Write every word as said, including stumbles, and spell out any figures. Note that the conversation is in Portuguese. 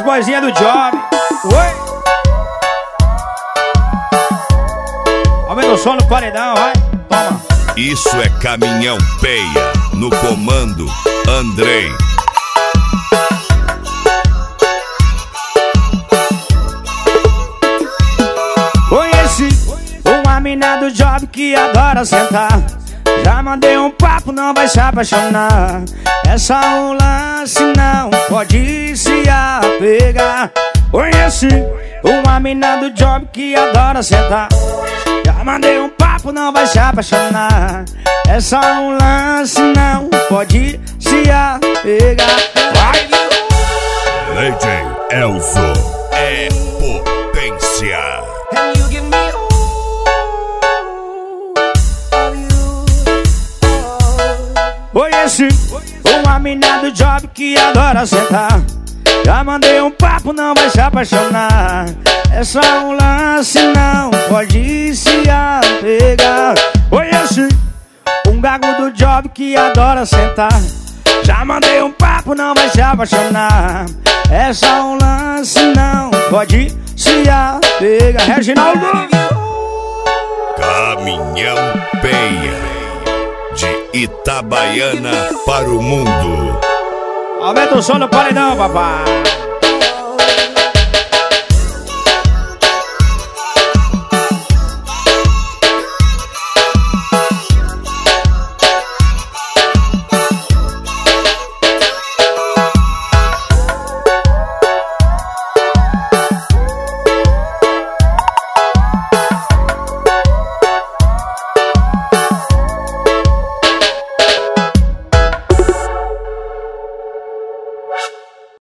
vozinha do Job. Oi. Aumenta o som no paredão, vai. Toma. Isso é Caminhão Peia. No comando, Andrei. Conheci uma mina do Job que adora sentar. Já mandei um papo, não vai se apaixonar. É só um lance, não pode se apegar. Conheci uma mina do Job que adora sentar. Já mandei um papo, não vai se apaixonar. É só um lance, não pode se apegar. Vai! Lady Elzo é potência. Conheci uma mina do Job que adora sentar. Já mandei um papo, não vai se apaixonar. É só um lance, não pode se apegar. Conheci um gago do Job que adora sentar. Já mandei um papo, não vai se apaixonar. É só um lance, não pode se apegar. Reginaldo. Caminhão Peia. De Itabaiana para o mundo. Aumenta o som no paredão, papai.